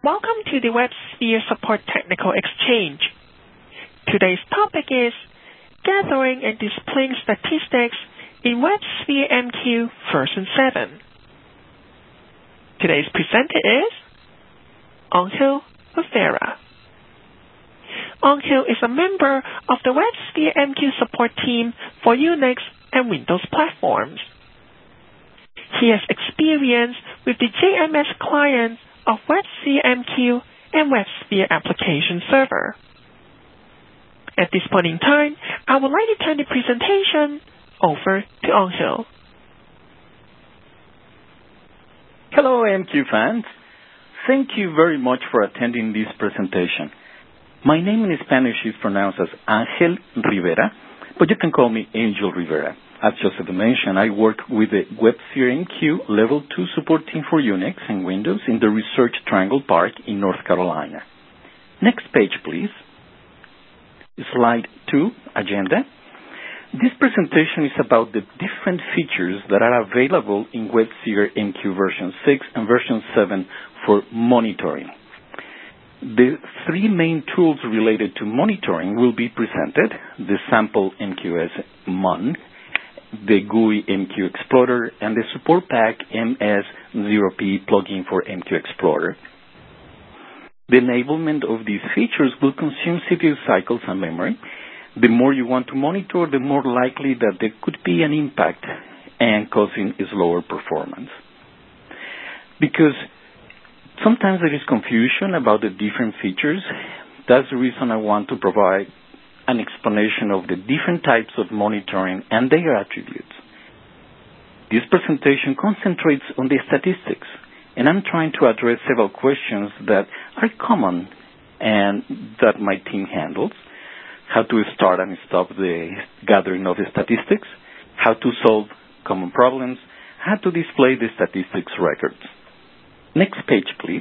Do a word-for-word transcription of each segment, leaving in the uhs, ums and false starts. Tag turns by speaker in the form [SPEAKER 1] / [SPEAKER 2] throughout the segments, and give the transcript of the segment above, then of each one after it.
[SPEAKER 1] Welcome to the WebSphere Support Technical Exchange. Today's topic is Gathering and Displaying Statistics in WebSphere M Q version seven. Today's presenter is Angel Rivera. Angel is a member of the WebSphere M Q support team for Unix and Windows platforms. He has experience with the J M S client of WebSphere M Q and WebSphere Application Server. At this point in time, I would like to turn the presentation over to Angel.
[SPEAKER 2] Hello, M Q fans. Thank you very much for attending this presentation. My name in Spanish is pronounced as Angel Rivera, but you can call me Angel Rivera. As Joseph mentioned, I work with the WebSphere M Q Level two support team for Unix and Windows in the Research Triangle Park in North Carolina. Next page, please. Slide two, Agenda. This presentation is about the different features that are available in WebSphere M Q version six and version seven for monitoring. The three main tools related to monitoring will be presented: the sample M Q S Mon, the G U I M Q Explorer, and the Support Pack M S zero P plugin for M Q Explorer. The enablement of these features will consume C P U cycles and memory. The more you want to monitor, the more likely that there could be an impact and causing slower performance. Because sometimes there is confusion about the different features, that's the reason I want to provide an explanation of the different types of monitoring and their attributes. This presentation concentrates on the statistics, and I'm trying to address several questions that are common and that my team handles: how to start and stop the gathering of the statistics, how to solve common problems, how to display the statistics records. Next page, please.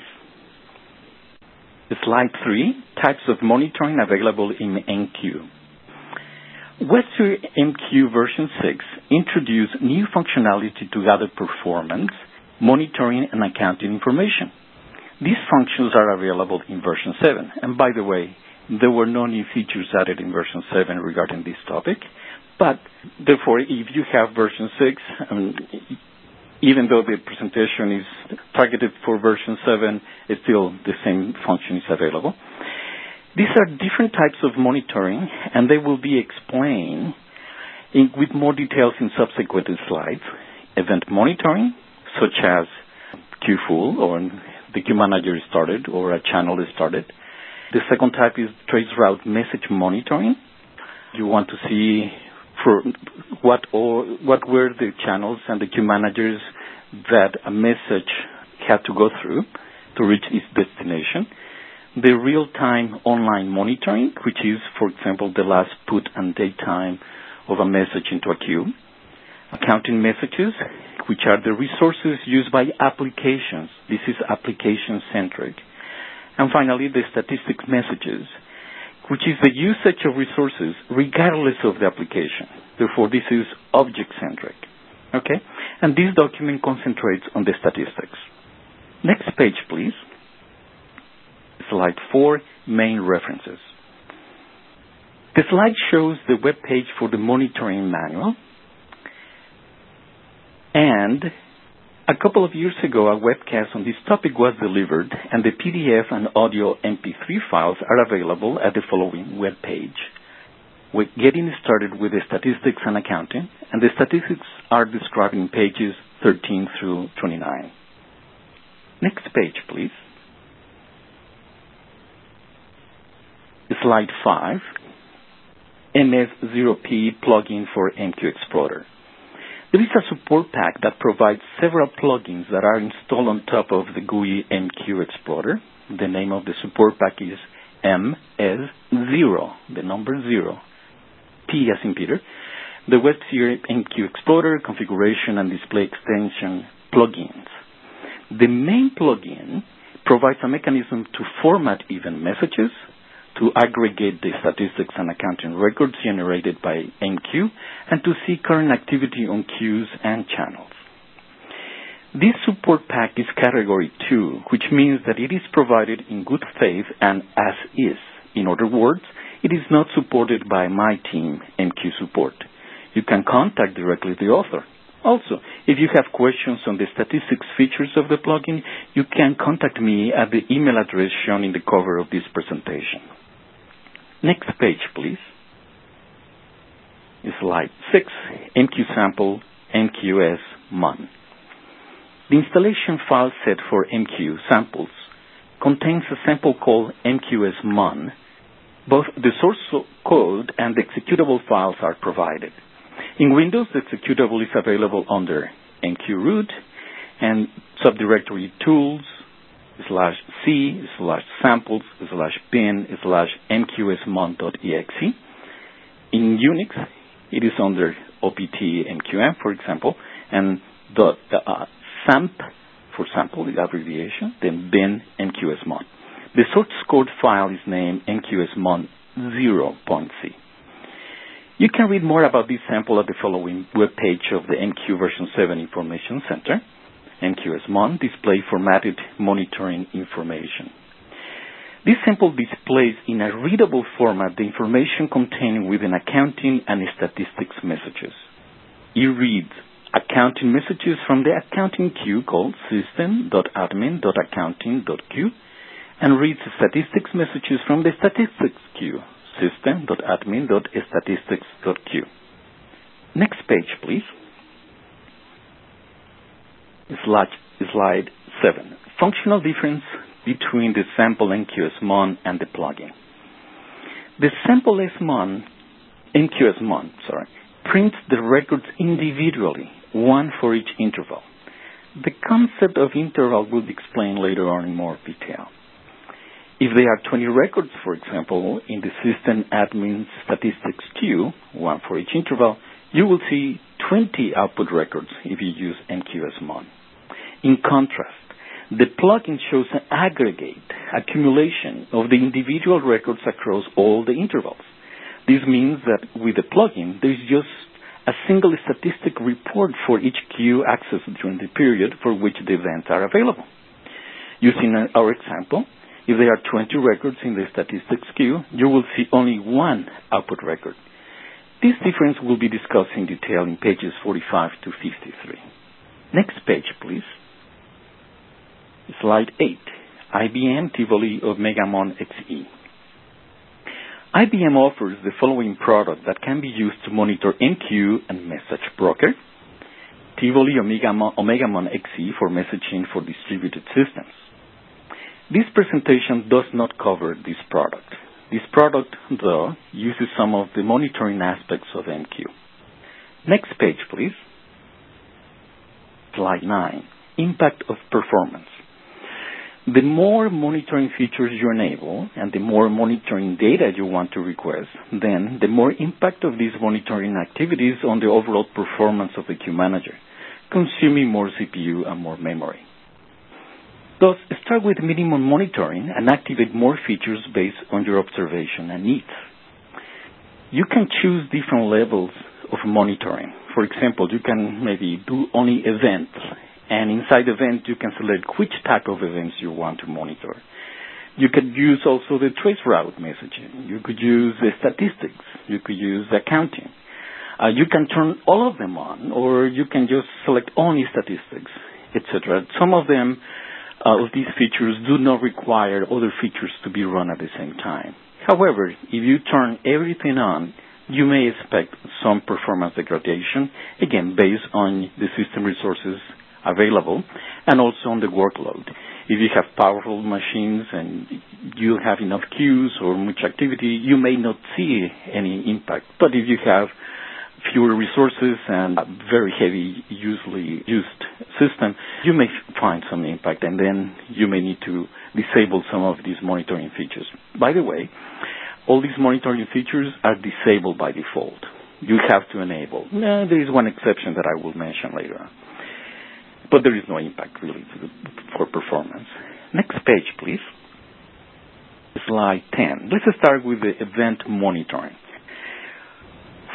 [SPEAKER 2] Slide three, Types of Monitoring Available in M Q. WebSphere M Q version six introduced new functionality to gather performance, monitoring, and accounting information. These functions are available in version seven. And by the way, there were no new features added in version seven regarding this topic. But therefore, if you have version six, um, even though the presentation is targeted for version seven, it's still the same function is available. These are different types of monitoring, and they will be explained in, with more details in subsequent slides. Event monitoring, such as queue full, or the queue manager is started, or a channel is started. The second type is trace route message monitoring. You want to see for what or what were the channels and the queue managers that a message had to go through to reach its destination. The real-time online monitoring, which is, for example, the last put and date time of a message into a queue. Accounting messages, which are the resources used by applications. This is application-centric. And finally, the statistics messages, which is the usage of resources regardless of the application. Therefore, this is object-centric. Okay? And this document concentrates on the statistics. Next page, please. Slide four, Main References. The slide shows the web page for the monitoring manual. And a couple of years ago, a webcast on this topic was delivered, and the P D F and audio M P three files are available at the following web page. We're getting started with the statistics and accounting, and the statistics are described in pages thirteen through twenty-nine. Next page, please. Slide five, M S zero P plugin for M Q Explorer. There is a support pack that provides several plugins that are installed on top of the G U I M Q Explorer. The name of the support pack is M S zero, the number zero, P as in Peter. The WebSphere M Q Explorer configuration and display extension plugins. The main plugin provides a mechanism to format event messages, to aggregate the statistics and accounting records generated by M Q, and to see current activity on queues and channels. This support pack is category two, which means that it is provided in good faith and as is. In other words, it is not supported by my team, M Q Support. You can contact directly the author. Also, if you have questions on the statistics features of the plugin, you can contact me at the email address shown in the cover of this presentation. Next page, please. Slide six, M Q Sample, M Q S Mon. The installation file set for M Q Samples contains a sample called M Q S Mon. Both the source code and the executable files are provided. In Windows, the executable is available under M Q root and subdirectory tools slash c slash samples slash bin slash mqsmon.exe. In Unix, it is under optmqm, for example, and dot, uh, samp for sample, the abbreviation, then bin mqsmon. The source code file is named mqsmon zero point c. You can read more about this sample at the following webpage of the M Q version seven Information Center. M Q S Mon display formatted monitoring information. This sample displays in a readable format the information contained within accounting and statistics messages. It reads accounting messages from the accounting queue called system.admin.accounting.queue and reads statistics messages from the statistics queue, system.admin.statistics.queue. Next page, please. Slide, slide seven. Functional difference between the sample M Q S Mon and the plugin. The sample M Q S Mon, sorry, prints the records individually, one for each interval. The concept of interval will be explained later on in more detail. If there are twenty records, for example, in the system admin statistics queue, one for each interval, you will see twenty output records if you use M Q S Mon. In contrast, the plugin shows an aggregate accumulation of the individual records across all the intervals. This means that with the plugin, there is just a single statistic report for each queue accessed during the period for which the events are available. Using our example, if there are twenty records in the statistics queue, you will see only one output record. This difference will be discussed in detail in pages forty-five to fifty-three. Next page, please. Slide eight, I B M Tivoli OmegaMon X E. I B M offers the following product that can be used to monitor M Q and Message Broker, Tivoli OmegaMon, OmegaMon X E for messaging for distributed systems. This presentation does not cover this product. This product, though, uses some of the monitoring aspects of M Q. Next page, please. Slide nine, impact of performance. The more monitoring features you enable and the more monitoring data you want to request, then the more impact of these monitoring activities on the overall performance of the queue manager, consuming more C P U and more memory. Thus, start with minimum monitoring and activate more features based on your observation and needs. You can choose different levels of monitoring. For example, you can maybe do only events, and inside event you can select which type of events you want to monitor. You could use also the trace route messaging. You could use the statistics. You could use accounting. Uh, you can turn all of them on, or you can just select only statistics, et cetera. Some of them Uh, of these features do not require other features to be run at the same time. However, if you turn everything on, you may expect some performance degradation, again, based on the system resources available and also on the workload. If you have powerful machines and you have enough queues or much activity, you may not see any impact. But if you have fewer resources and a very heavy, usually used system, you may find some impact, and then you may need to disable some of these monitoring features. By the way, all these monitoring features are disabled by default. You have to enable. No, there is one exception that I will mention later on. But there is no impact, really, to the, for performance. Next page, please. Slide ten. Let's start with the event monitoring.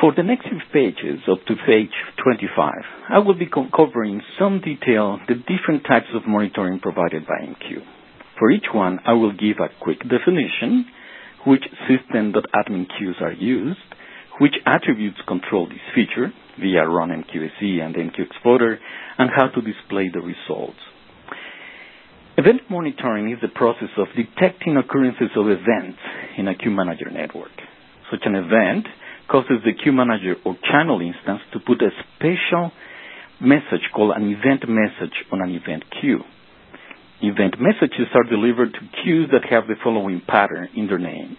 [SPEAKER 2] For the next few pages, up to page twenty-five, I will be co- covering in some detail the different types of monitoring provided by M Q. For each one, I will give a quick definition, which system.admin queues are used, which attributes control this feature via run M Q S E and M Q Explorer, and how to display the results. Event monitoring is the process of detecting occurrences of events in a queue manager network. Such an event causes the queue manager or channel instance to put a special message called an event message on an event queue. Event messages are delivered to queues that have the following pattern in their name: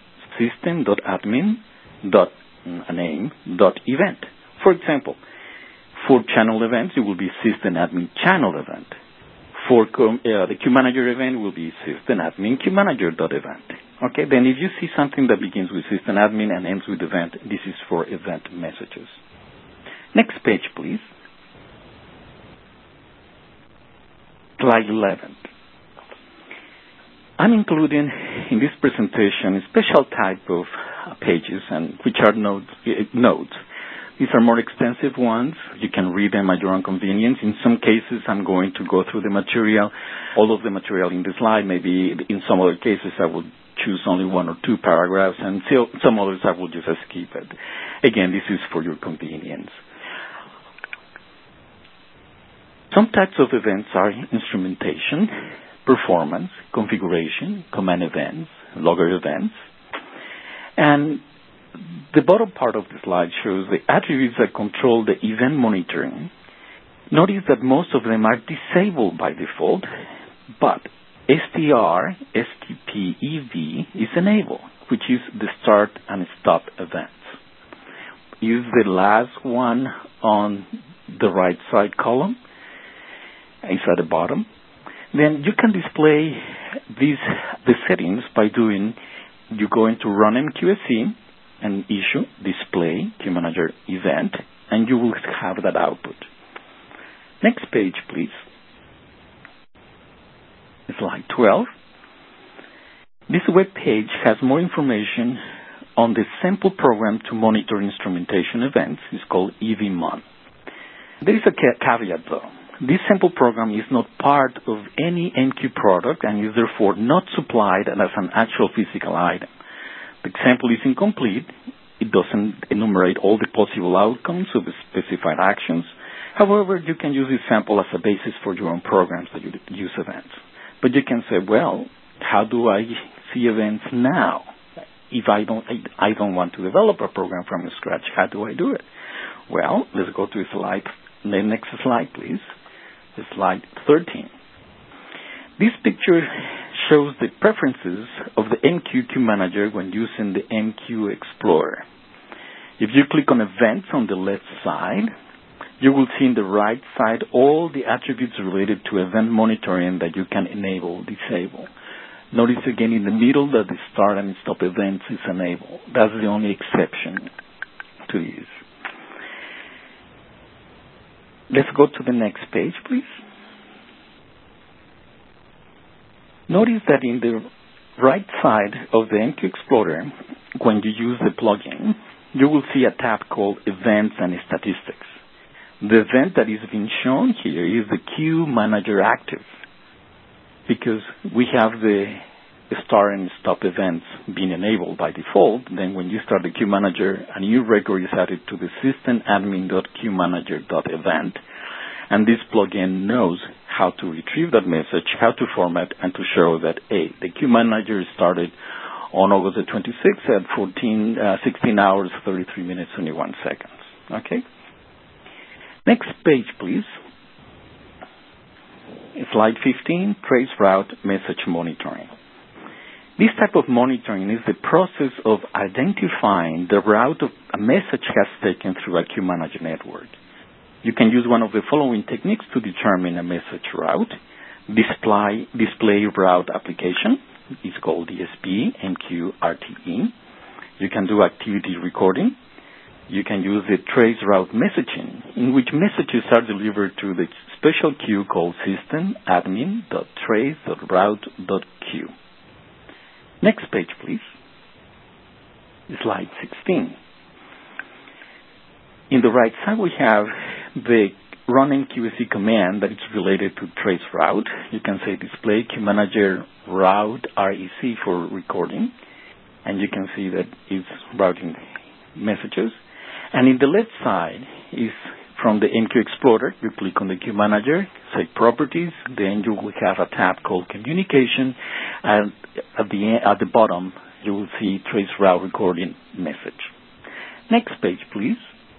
[SPEAKER 2] system.admin.name.event. For example, for channel events, it will be system.admin channel event. For com- uh, the queue manager event, it will be system.admin queue manager.event. Okay, then if you see something that begins with system.admin and ends with event, this is for event messages. Next page, please. Slide eleven. I'm including in this presentation a special type of uh, pages, and which are notes, uh, notes. These are more extensive ones. You can read them at your own convenience. In some cases, I'm going to go through the material, all of the material in the slide. Maybe in some other cases, I will choose only one or two paragraphs, and some others I will just skip it. Again, this is for your convenience. Some types of events are instrumentation, performance, configuration, command events, logger events. And the bottom part of the slide shows the attributes that control the event monitoring. Notice that most of them are disabled by default, but S T R, S T P E V is enabled, which is the start and stop events. Use the last one on the right side column. It's at the bottom. Then you can display these the settings by doing, you go into Run M Q S E and issue display queue manager event, and you will have that output. Next page, please. Slide twelve. This web page has more information on the sample program to monitor instrumentation events. It's called E V Mon. There is a ca- caveat though. This sample program is not part of any M Q product and is therefore not supplied as an actual physical item. The example is incomplete. It doesn't enumerate all the possible outcomes of the specified actions. However, you can use this sample as a basis for your own programs that you use events. But you can say, well, how do I see events now? If I don't, I don't want to develop a program from scratch, how do I do it? Well, let's go to slide, the next slide, please. Slide thirteen. This picture shows the preferences of the M Q Queue Manager when using the M Q Explorer. If you click on Events on the left side, you will see in the right side all the attributes related to event monitoring that you can enable, disable. Notice again in the middle that the start and stop events is enabled. That's the only exception to this. Let's go to the next page, please. Notice that in the right side of the M Q Explorer, when you use the plugin, you will see a tab called Events and Statistics. The event that is being shown here is the Queue Manager Active, because we have the start and stop events being enabled by default. Then when you start the Queue Manager, a new record is added to the system.admin.queuemanager.event, and this plugin knows how to retrieve that message, how to format, and to show that, hey, the Queue Manager started on August the twenty-sixth at fourteen, uh, sixteen hours, thirty-three minutes, twenty-one seconds. Okay? Next page, please. Slide fifteen, Trace Route Message Monitoring. This type of monitoring is the process of identifying the route of a message has taken through a Queue Manager network. You can use one of the following techniques to determine a message route. Display, display route application is called D S P, M Q R T E. You can do activity recording. You can use the trace route messaging, in which messages are delivered to the special queue called system.admin.trace.route.queue. Next page, please. Slide sixteen. In the right side, we have the run M Q S E command that is related to trace route. You can say display Queue Manager route R E C for recording, and you can see that it's routing messages. And in the left side is from the M Q Explorer. You click on the Queue Manager, say Properties, then you will have a tab called Communication, and at the at the bottom you will see Trace Route Recording message. Next page, please.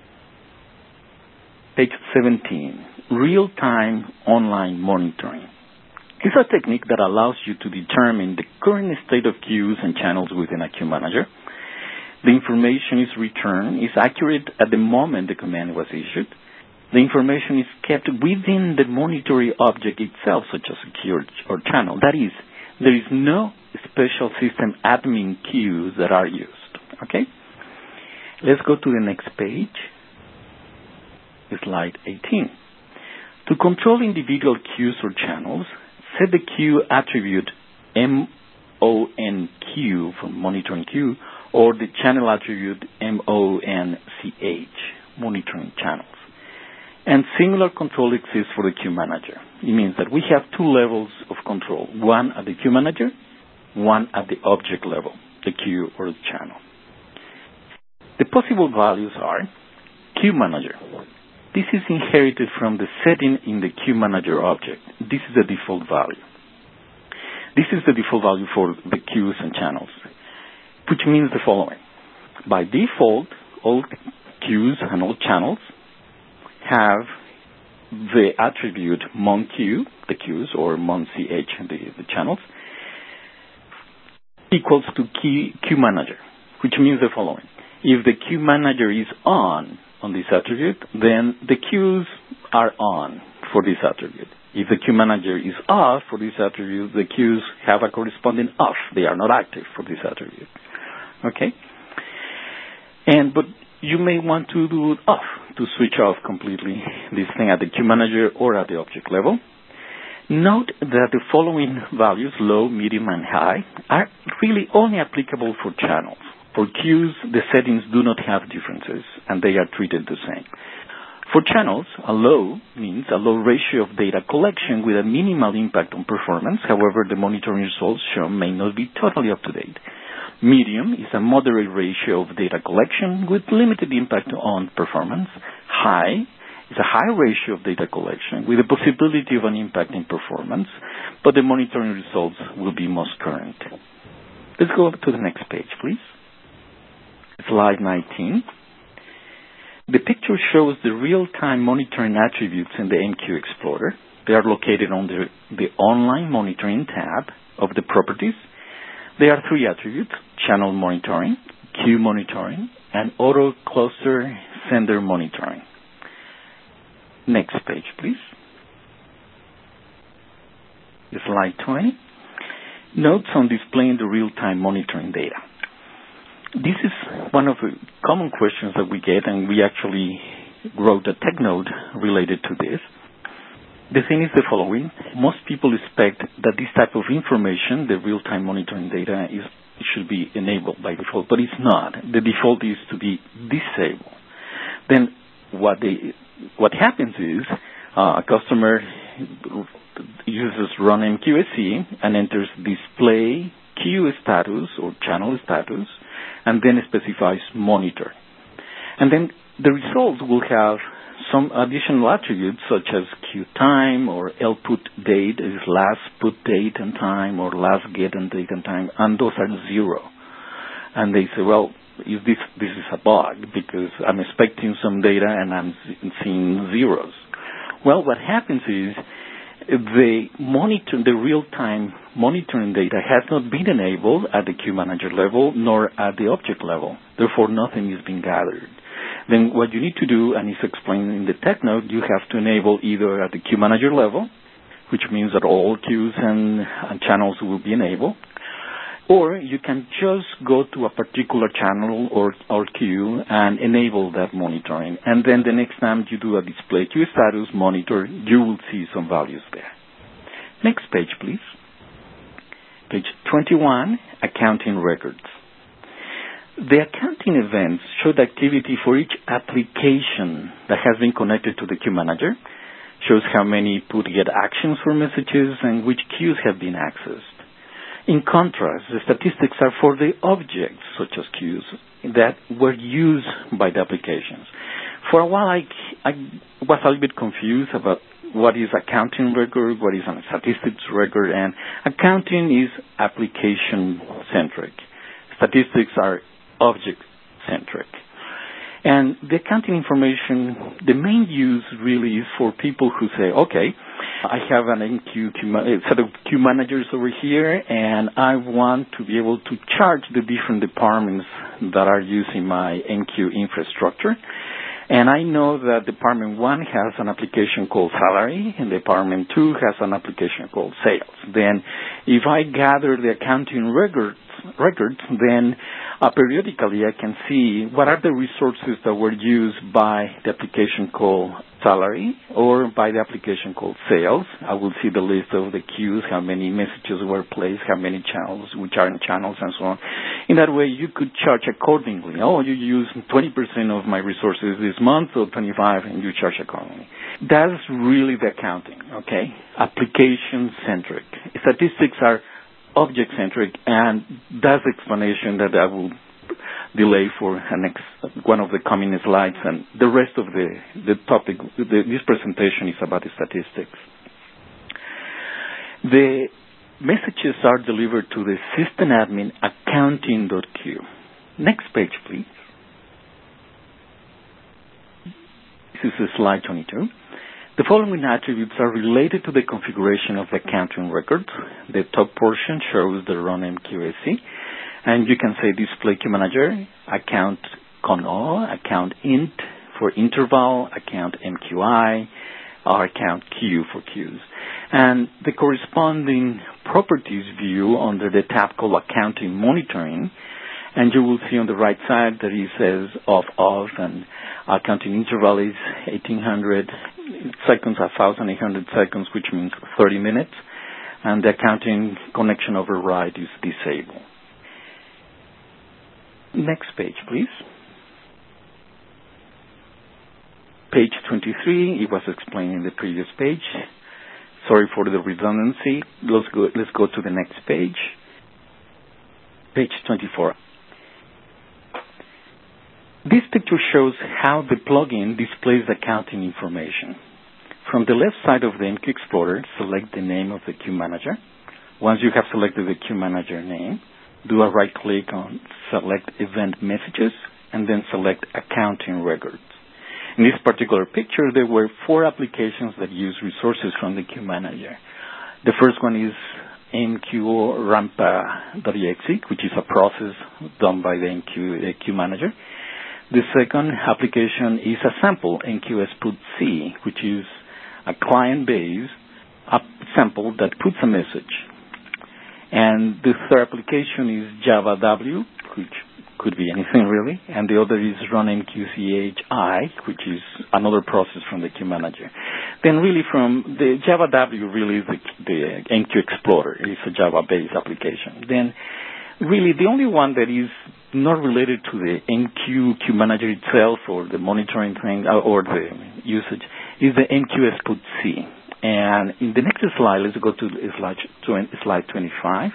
[SPEAKER 2] Page seventeen, Real-Time Online Monitoring. It's a technique that allows you to determine the current state of queues and channels within a Queue Manager. The information is returned is accurate at the moment the command was issued. The information is kept within the monitoring object itself, such as a queue or channel. That is, there is no special system admin queues that are used. Okay? Let's go to the next page. Slide eighteen. To control individual queues or channels, set the queue attribute M O N Q for monitoring queue, or the channel attribute M O N C H, monitoring channels. And similar control exists for the Queue Manager. It means that we have two levels of control, one at the Queue Manager, one at the object level, the queue or the channel. The possible values are Queue Manager. This is inherited from the setting in the Queue Manager object. This is the default value. This is the default value for the queues and channels, which means the following. By default, all queues and all channels have the attribute monQ, the queues, or monch, the, the channels, equals to key, Queue Manager, which means the following. If the Queue Manager is on on this attribute, then the queues are on for this attribute. If the Queue Manager is off for this attribute, the queues have a corresponding off. They are not active for this attribute. Okay? And but you may want to do it off, to switch off completely this thing at the Queue Manager or at the object level. Note that the following values, low, medium, and high, are really only applicable for channels. For queues, the settings do not have differences, and they are treated the same. For channels, a low means a low ratio of data collection with a minimal impact on performance. However, the monitoring results shown may not be totally up to date. Medium is a moderate ratio of data collection with limited impact on performance. High is a high ratio of data collection with the possibility of an impact in performance, but the monitoring results will be most current. Let's go to the next page, please. Slide nineteen. The picture shows the real-time monitoring attributes in the M Q Explorer. They are located under the Online Monitoring tab of the Properties. There are three attributes: Channel Monitoring, Queue Monitoring, and Auto Cluster Sender Monitoring. Next page, please. Slide twenty. Notes on displaying the real-time monitoring data. This is one of the common questions that we get, and we actually wrote a tech note related to this. The thing is the following. Most people expect that this type of information, the real-time monitoring data, is should be enabled by default, but it's not. The default is to be disabled. Then what they, what happens is uh, a customer uses run M Q S E and enters display queue status or channel status, and then specifies monitor. And then the results will have some additional attributes such as queue time or L put date, is last put date and time, or last get and date and time, and those are zero. And they say, well, if this this is a bug because I'm expecting some data and I'm seeing zeros. Well, what happens is the monitor, the real-time monitoring data has not been enabled at the Queue Manager level nor at the object level. Therefore, nothing is being gathered. Then what you need to do, and it's explained in the tech note, you have to enable either at the Queue Manager level, which means that all queues and, and channels will be enabled, or you can just go to a particular channel or, or queue and enable that monitoring. And then the next time you do a display queue status monitor, you will see some values there. Next page, please. Page twenty-one, Accounting Records. The accounting events show the activity for each application that has been connected to the queue manager, shows how many put-get actions for messages and which queues have been accessed. In contrast, the statistics are for the objects, such as queues, that were used by the applications. For a while, I, I was a little bit confused about what is accounting record, what is a statistics record, and accounting is application-centric. Statistics are object-centric. And the accounting information, the main use really is for people who say, okay, I have an M Q set of queue managers over here, and I want to be able to charge the different departments that are using my M Q infrastructure. And I know that Department one has an application called Salary, and Department two has an application called Sales. Then if I gather the accounting records, records then uh, periodically I can see what are the resources that were used by the application called Salary or by the application called Sales. I will see the list of the queues, how many messages were placed, how many channels, which are in channels, and so on. In that way, you could charge accordingly. Oh, you use twenty percent of my resources this month, or twenty-five, and you charge accordingly. That's really the accounting, okay? Application-centric. Statistics are object-centric, and that's the explanation that I will delay for a next one of the coming slides, and the rest of the, the topic, the, this presentation is about the statistics. The messages are delivered to the system admin accounting.queue. Next page, please. This is slide twenty-two. The following attributes are related to the configuration of the accounting record. The top portion shows the run M Q S C, and you can say display queue manager, account con-o, account int for interval, account M Q I, or account queue for queues. And the corresponding properties view under the tab called accounting monitoring, and you will see on the right side that it says off, off, and accounting interval is eighteen hundred seconds, one thousand eight hundred seconds, which means thirty minutes, and the accounting connection override is disabled. Next page, please. Page twenty-three, it was explained in the previous page. Sorry for the redundancy. Let's go, let's go to the next page. Page twenty-four. This picture shows how the plugin displays accounting information. From the left side of the M Q Explorer, select the name of the queue manager. Once you have selected the queue manager name, do a right click on Select Event Messages, and then select Accounting Records. In this particular picture, there were four applications that use resources from the queue manager. The first one is M Q Rampa.exe, which is a process done by the M Q uh, queue manager. The second application is a sample, M Q S Put C, which is a client-based sample that puts a message. And the third application is Java W, which could be anything really, and the other is Run M Q C H I, which is another process from the queue manager. Then really from the Java W really is the, the M Q Explorer. It's a Java-based application. Then really the only one that is not related to the M Q queue manager itself or the monitoring thing or the usage is the M Q S Put C. And in the next slide, let's go to slide, slide twenty-five.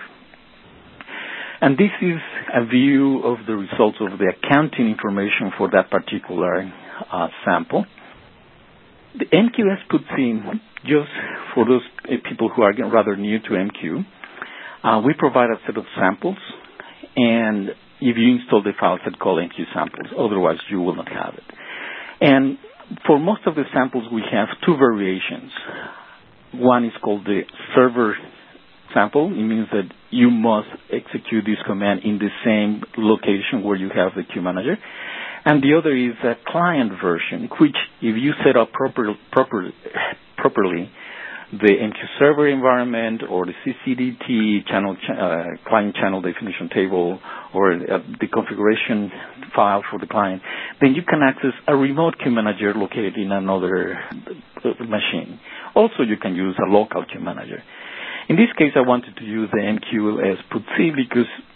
[SPEAKER 2] And this is a view of the results of the accounting information for that particular uh, sample. The M Q S Put C, just for those people who are rather new to M Q, uh, we provide a set of samples, and if you install the files that call M Q samples, otherwise you will not have it. And for most of the samples, we have two variations. One is called the server sample. It means that you must execute this command in the same location where you have the queue manager. And the other is a client version, which if you set up proper, proper, properly the M Q server environment or the C C D T channel, uh, client channel definition table or uh, the configuration file for the client, then you can access a remote queue manager located in another machine. Also, you can use a local queue manager. In this case, I wanted to use the M Q S Put C because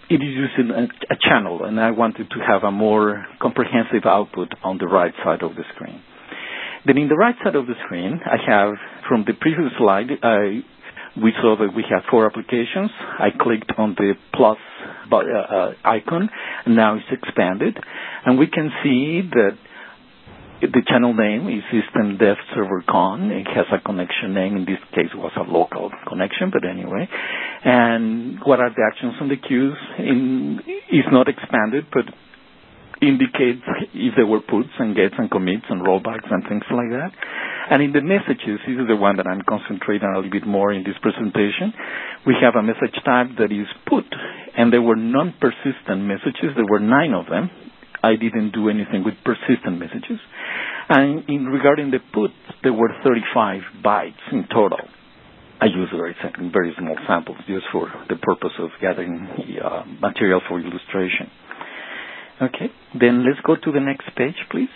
[SPEAKER 2] it is using a, a channel, and I wanted to have a more comprehensive output on the right side of the screen. Then in the right side of the screen, I have, from the previous slide, I, we saw that we have four applications. I clicked on the plus uh, uh, icon, and now it's expanded. And we can see that the channel name is System Dev Server Con. It has a connection name. In this case, it was a local connection, but anyway. And what are the actions on the queues? In, is not expanded, but indicates if there were puts and gets and commits and rollbacks and things like that. And in the messages, this is the one that I'm concentrating a little bit more in this presentation. We have a message type that is put, and there were non-persistent messages. There were nine of them. I didn't do anything with persistent messages. And in regarding the puts, there were thirty-five bytes in total. I use very, very small samples just for the purpose of gathering uh, material for illustration. Okay, then let's go to the next page, please.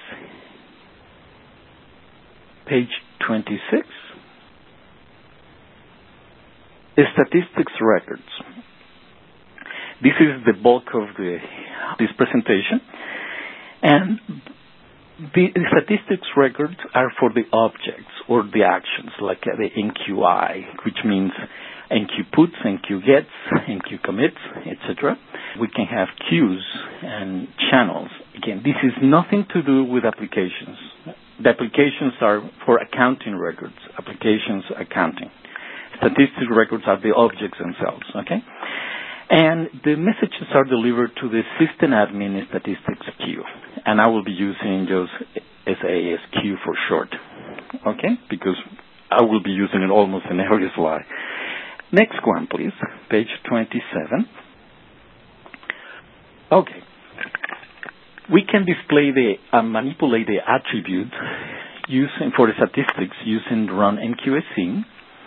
[SPEAKER 2] Page twenty-six. Statistics records. This is the bulk of the, this presentation. And the statistics records are for the objects or the actions, like the N Q I, which means N Q puts, N Q gets, N Q commits, et cetera. We can have queues and channels. Again, this is nothing to do with applications. The applications are for accounting records, applications accounting. Statistics records are the objects themselves, okay? And the messages are delivered to the system admin statistics queue. And I will be using just S A S Q for short, okay? Because I will be using it almost in every slide. Next one, please, page twenty-seven. Okay. We can display the, uh, manipulate the attributes using, for the statistics using run N Q S C.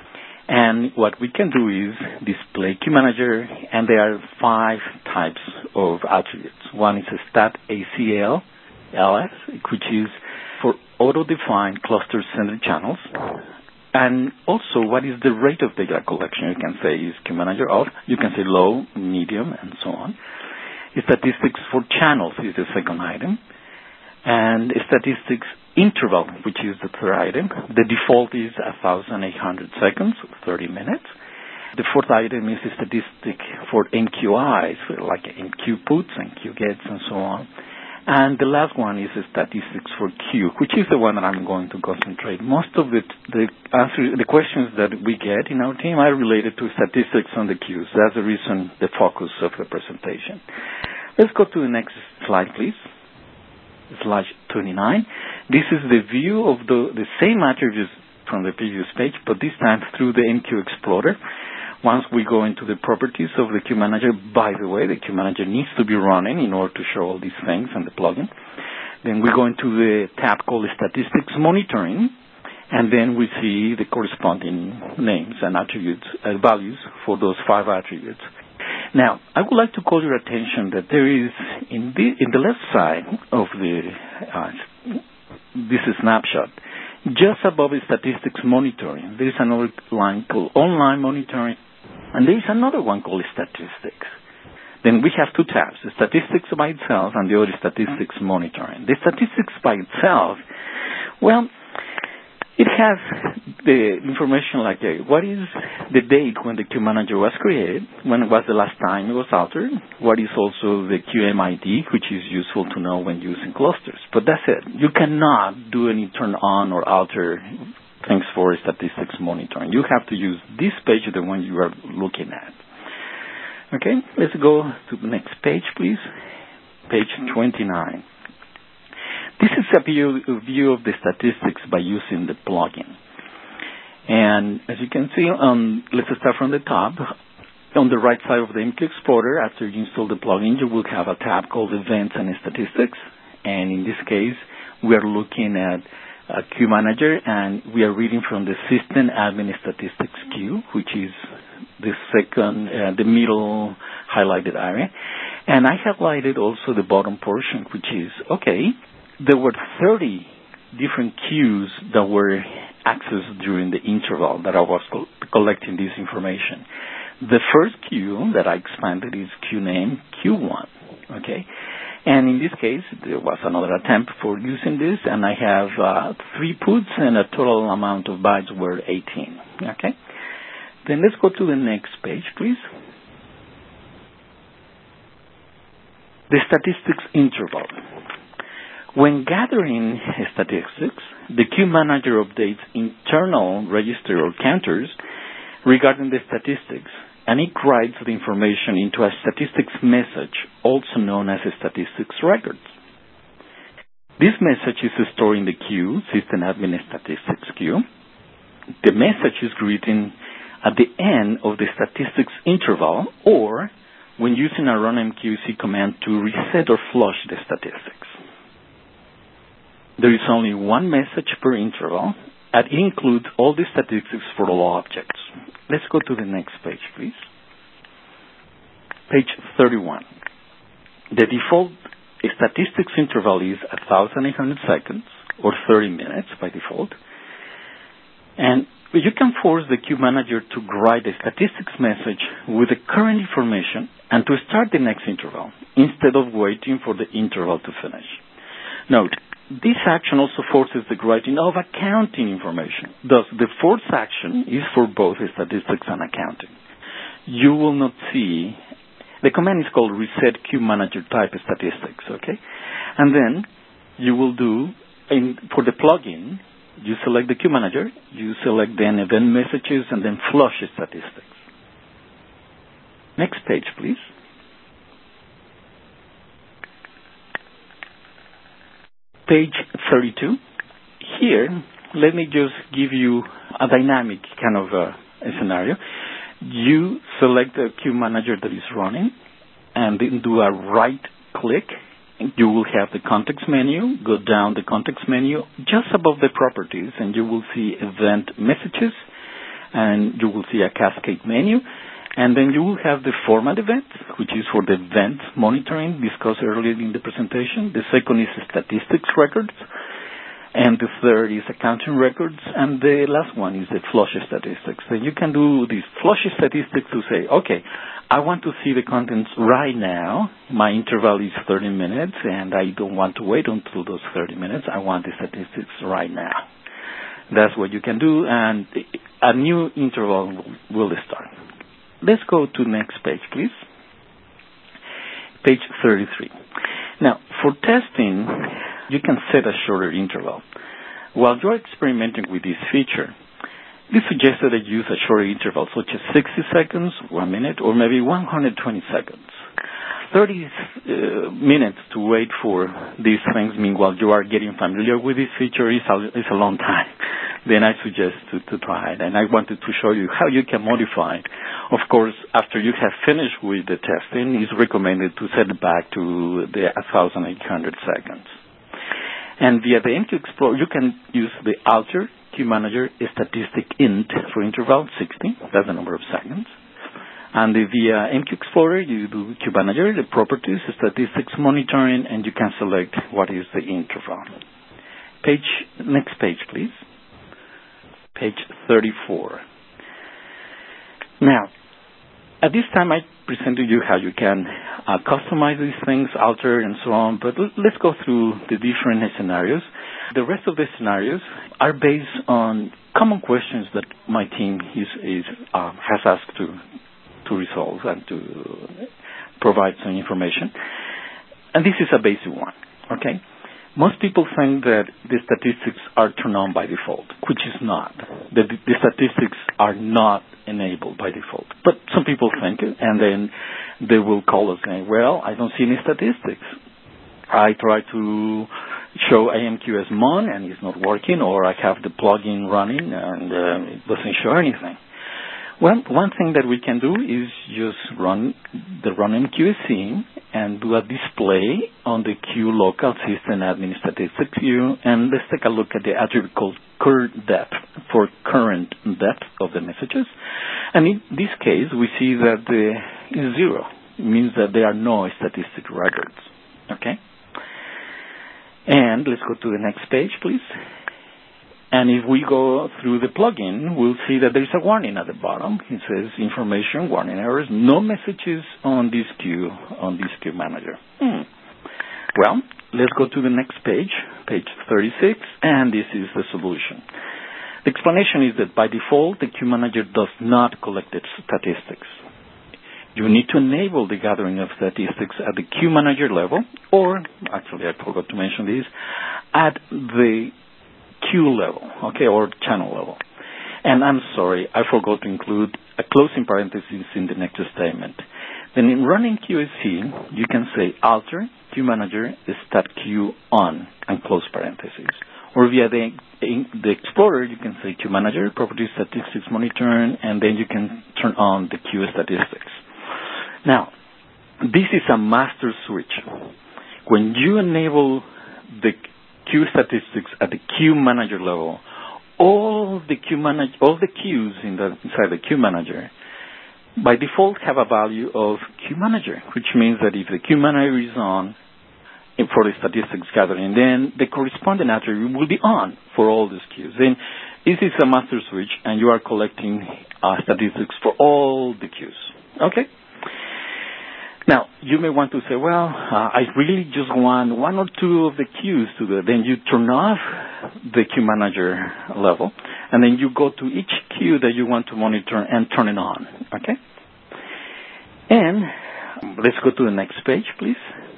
[SPEAKER 2] And what we can do is display Queue Manager, and there are five types of attributes. One is a stat A C L, L S, which is for auto-defined cluster-centered channels. And also, what is the rate of data collection? You can say is Queue Manager off. You can say low, medium, and so on. Statistics for channels is the second item. And statistics interval, which is the third item. The default is one thousand eight hundred seconds, thirty minutes. The fourth item is a statistic for N Q Is, like N Q puts, N Q gets, and so on. And the last one is a statistics for queue, which is the one that I'm going to concentrate. Most of the the, answer, the questions that we get in our team are related to statistics on the queues. That's the reason, the focus of the presentation. Let's go to the next slide, please. Slide twenty-nine. This is the view of the, the same attributes from the previous page, but this time through the M Q Explorer. Once we go into the properties of the Queue Manager, by the way, the Queue Manager needs to be running in order to show all these things and the plugin. Then we go into the tab called Statistics Monitoring, and then we see the corresponding names and attributes, uh, values for those five attributes. Now, I would like to call your attention that there is, in the, in the left side of the uh, this snapshot, just above the Statistics Monitoring, there is another line called Online Monitoring, and there is another one called Statistics. Then we have two tabs, the Statistics by itself and the other Statistics Monitoring. The Statistics by itself, well, it has the information like uh, what is the date when the Queue Manager was created, when was the last time it was altered, what is also the Q M I D, which is useful to know when using clusters. But that's it. You cannot do any turn on or alter things for statistics monitoring. You have to use this page, the one you are looking at. Okay, let's go to the next page, please. Page twenty-nine. This is a view, a view of the statistics by using the plugin. And as you can see, um, let's start from the top. On the right side of the M Q Explorer, after you install the plugin, you will have a tab called Events and Statistics. And in this case, we are looking at a Queue Manager, and we are reading from the System Admin Statistics queue, which is the second, uh, the middle highlighted area. And I highlighted also the bottom portion, which is, okay, there were thirty different queues that were accessed during the interval that I was co- collecting this information. The first queue that I expanded is queue name Q one, okay? And in this case, there was another attempt for using this, and I have uh, three puts, and a total amount of bytes were eighteen, okay? Then let's go to the next page, please. The statistics interval. When gathering statistics, the queue manager updates internal register or counters regarding the statistics, and it writes the information into a statistics message, also known as a statistics record. This message is stored in the queue, System Admin Statistics queue. The message is written at the end of the statistics interval, or when using a run M Q C command to reset or flush the statistics. There is only one message per interval, and it includes all the statistics for all objects. Let's go to the next page, please. Page thirty-one. The default statistics interval is one thousand eight hundred seconds, or thirty minutes by default. And you can force the queue manager to write a statistics message with the current information and to start the next interval, instead of waiting for the interval to finish. Note, this action also forces the writing of accounting information. Thus, the force action is for both statistics and accounting. You will not see, the command is called reset queue manager type statistics, okay? And then you will do, in, for the plugin, you select the queue manager, you select then event messages, and then flush statistics. Next page, please. Page thirty-two. Here, let me just give you a dynamic kind of uh, a scenario. You select the queue manager that is running, and then do a right click. You will have the context menu. Go down the context menu just above the properties, and you will see event messages, and you will see a cascade menu. And then you will have the format event, which is for the event monitoring discussed earlier in the presentation. The second is statistics records. And the third is accounting records. And the last one is the flush statistics. So you can do these flush statistics to say, okay, I want to see the contents right now. My interval is thirty minutes, and I don't want to wait until those thirty minutes. I want the statistics right now. That's what you can do, and a new interval will start. Let's go to next page, please. Page thirty-three. Now, for testing, you can set a shorter interval. While you're experimenting with this feature, it's suggested that you use a shorter interval, such as sixty seconds, one minute, or maybe one hundred twenty seconds. thirty uh, minutes to wait for these things, meanwhile you are getting familiar with this feature, is a, is a long time. Then I suggest to, to try it. And I wanted to show you how you can modify it. Of course, after you have finished with the testing, it's recommended to set it back to the one thousand eight hundred seconds. And via the M Q Explorer, you can use the alter queue manager statistic int for interval sixty. That's the number of seconds. And the, via M Q Explorer, you do queue manager, the properties, statistics monitoring, and you can select what is the interval. Page, next page, please. Page thirty-four. Now, at this time, I presented you how you can uh, customize these things, alter, and so on, but l- let's go through the different scenarios. The rest of the scenarios are based on common questions that my team is, is, uh, has asked to, to resolve and to provide some information. And this is a basic one, okay? Most people think that the statistics are turned on by default, which is not. The, the statistics are not enabled by default. But some people think it, and then they will call us saying, well, I don't see any statistics. I try to show A M Q S Mon, and it's not working, or I have the plugin running, and uh, it doesn't show anything. Well, one thing that we can do is just run the run M Q S scene and do a display on the queue local system admin statistics view, and let's take a look at the attribute called current depth for current depth of the messages. And in this case, we see that the is zero. It means that there are no statistic records. Okay? And let's go to the next page, please. And if we go through the plugin, we'll see that there's a warning at the bottom. It says information, warning errors, no messages on this queue, on this queue manager. Hmm. Well, let's go to the next page, page thirty-six, and this is the solution. The explanation is that by default, the queue manager does not collect its statistics. You need to enable the gathering of statistics at the queue manager level, or, actually I forgot to mention this, at the queue level, okay, or channel level. And I'm sorry, I forgot to include a closing parenthesis in the next statement. Then in running Q S C, you can say alter queue manager stat queue on and close parentheses. Or via the, in the Explorer, you can say queue manager, property statistics monitoring, and then you can turn on the queue statistics. Now, this is a master switch. When you enable the queue statistics at the queue manager level, all the queue manage, all the queues in the, inside the queue manager, by default have a value of queue manager, which means that if the queue manager is on for the statistics gathering, then the corresponding attribute will be on for all these queues. Then this is a master switch, and you are collecting uh, statistics for all the queues. Okay? Now, you may want to say, well, uh, I really just want one or two of the queues to do it. Then you turn off the queue manager level, and then you go to each queue that you want to monitor and turn it on. Okay? And let's go to the next page, please.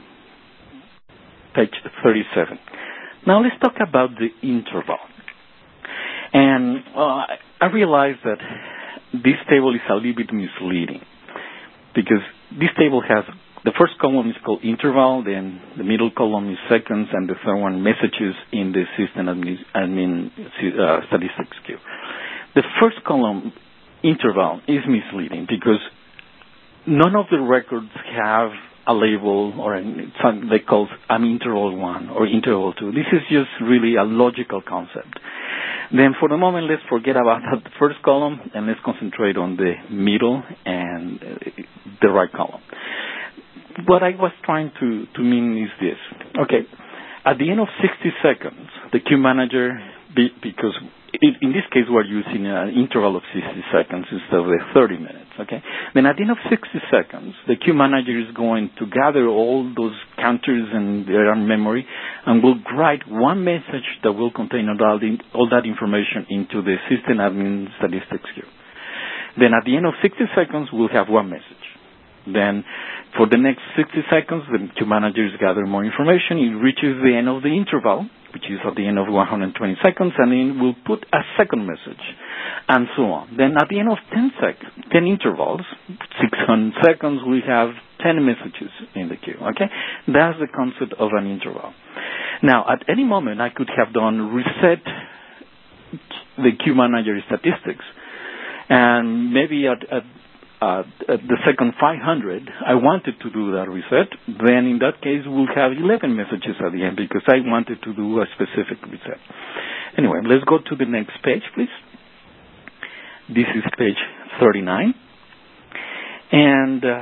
[SPEAKER 2] Page thirty-seven. Now let's talk about the interval. And uh, I realize that this table is a little bit misleading, because this table has, the first column is called interval, then the middle column is seconds, and the third one messages in the system admin, admin uh, statistics queue. The first column, interval, is misleading because none of the records have a label or something they call an interval one or interval two. This is just really a logical concept. Then for the moment, let's forget about the first column and let's concentrate on the middle and the right column. What I was trying to, to mean is this. Okay, at the end of sixty seconds, the queue manager, be, because it, in this case we're using an interval of sixty seconds instead of the thirty minutes, okay? Then at the end of sixty seconds, the queue manager is going to gather all those counters and their memory and will write one message that will contain all, the, all that information into the system admin statistics queue. Then at the end of sixty seconds, we'll have one message. Then for the next sixty seconds, the queue manager is gathering more information. It reaches the end of the interval, which is at the end of one hundred twenty seconds, and then we'll put a second message, and so on. Then at the end of ten seconds, ten intervals, six hundred seconds, we have ten messages in the queue, okay? That's the concept of an interval. Now, at any moment, I could have done reset the queue manager statistics, and maybe at, at Uh, at the second five hundred, I wanted to do that reset. Then in that case, we'll have eleven messages at the end because I wanted to do a specific reset. Anyway, let's go to the next page, please. This is page thirty-nine. And uh,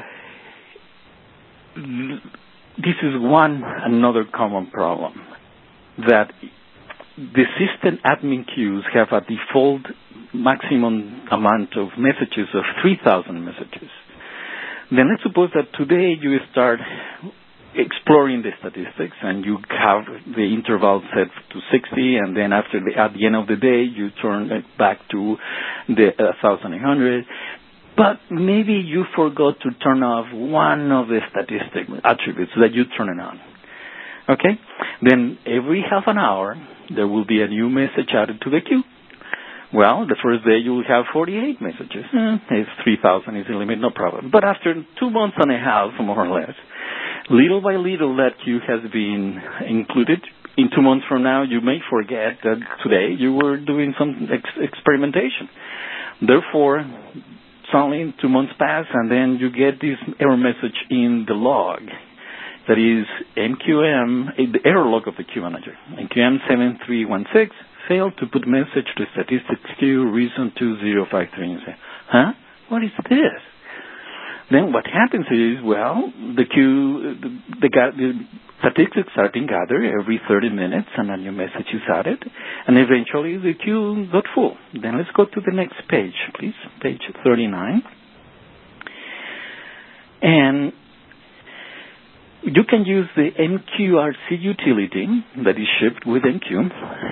[SPEAKER 2] this is one, another common problem, that the system admin queues have a default maximum amount of messages of three thousand messages. Then let's suppose that today you start exploring the statistics and you have the interval set to sixty, and then after the, at the end of the day you turn it back to the one thousand eight hundred. But maybe you forgot to turn off one of the statistic attributes that you turn it on. Okay? Then every half an hour there will be a new message added to the queue. Well, the first day you will have forty-eight messages. Eh, if three thousand is the limit, no problem. But after two months and a half, more or less, little by little that queue has been included. In two months from now, you may forget that today you were doing some ex- experimentation. Therefore, suddenly two months pass, and then you get this error message in the log. That is M Q M, the error log of the queue manager. M Q M seven three one six. Failed to put message to statistics queue, reason two zero five three. And you say, huh? What is this? Then what happens is, well, the queue, the, the, the Statistics are being gathered every thirty minutes, and a new message is added, and eventually the queue got full. Then let's go to the next page, please, page thirty-nine. And you can use the M Q R C utility that is shipped with M Q,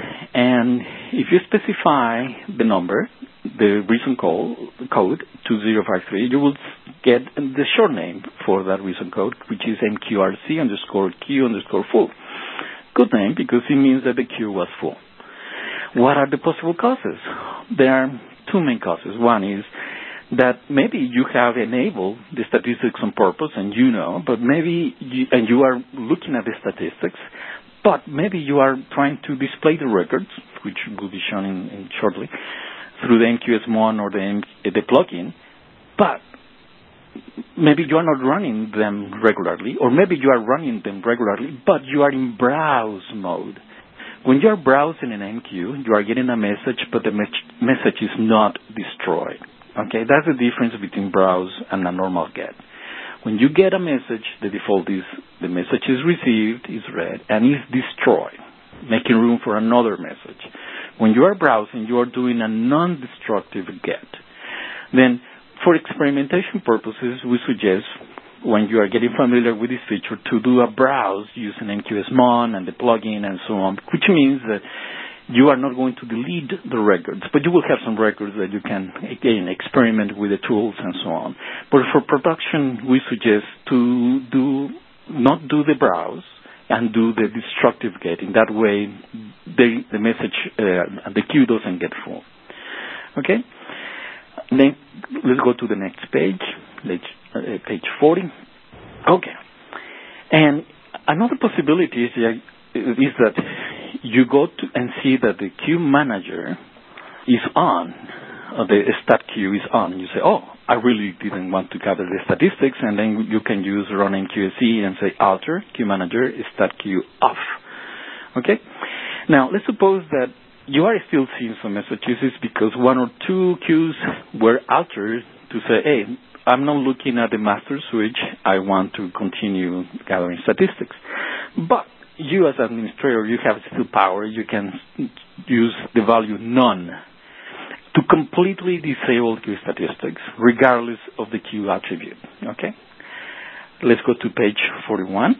[SPEAKER 2] and if you specify the number, the recent call, code two zero five three, you will get the short name for that recent code, which is M Q R C underscore Q underscore full. Good name, because it means that the queue was full. What are the possible causes? There are two main causes. One is that maybe you have enabled the statistics on purpose, and you know, but maybe, you, and you are looking at the statistics, but maybe you are trying to display the records, which will be shown in, in shortly, through the M Q S Mon or the, M, the plugin, but maybe you are not running them regularly, or maybe you are running them regularly, but you are in browse mode. When you are browsing an M Q, you are getting a message, but the me- message is not destroyed. Okay, that's the difference between browse and a normal get. When you get a message, the default is the message is received, is read, and is destroyed, making room for another message. When you are browsing, you are doing a non-destructive get. Then, for experimentation purposes, we suggest, when you are getting familiar with this feature, to do a browse using M Q S Mon and the plugin and so on, which means that you are not going to delete the records, but you will have some records that you can, again, experiment with the tools and so on. But for production, we suggest to do not do the browse and do the destructive get. In that way, the, the message, uh, the queue doesn't get full. Okay? Then let's go to the next page, page, uh, page forty. Okay. And another possibility is, uh, is that you go to and see that the queue manager is on, or the stat queue is on. You say, oh, I really didn't want to gather the statistics, and then you can use run M Q S E and say alter queue manager stat queue off. Okay? Now, let's suppose that you are still seeing some messages. It's because one or two queues were altered to say, hey, I'm not looking at the master switch. I want to continue gathering statistics. But you as administrator, you have still power. You can use the value none to completely disable queue statistics, regardless of the queue attribute. Okay? Let's go to page forty-one.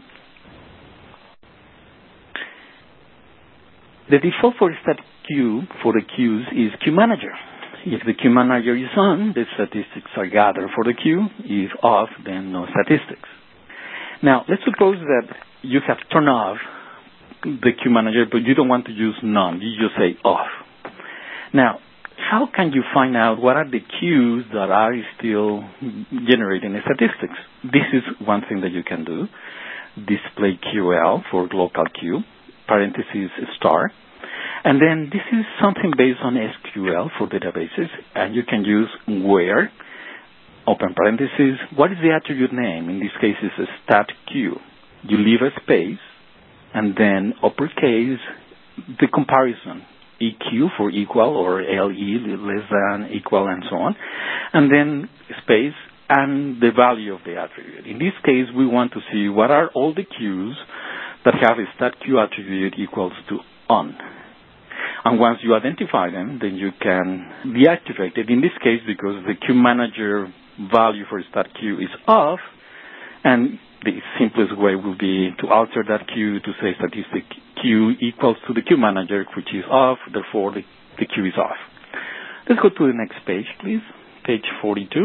[SPEAKER 2] The default for stat queue for the queues is queue manager. If the queue manager is on, the statistics are gathered for the queue. If off, then no statistics. Now, let's suppose that you have turned off the queue manager, but you don't want to use none. You just say off. Now, how can you find out what are the queues that are still generating the statistics? This is one thing that you can do. Display Q L for local queue, parentheses star. And then this is something based on S Q L for databases, and you can use where, open parentheses, what is the attribute name? In this case, it's a stat queue. You leave a space, and then uppercase the comparison, E Q for equal or L E, less than, equal, and so on, and then space and the value of the attribute. In this case, we want to see what are all the queues that have a stat queue attribute equals to on. And once you identify them, then you can deactivate it. In this case, because the queue manager value for stat queue is off, and the simplest way will be to alter that queue to say statistic queue equals to the queue manager, which is off, therefore the, the queue is off. Let's go to the next page, please, page forty-two.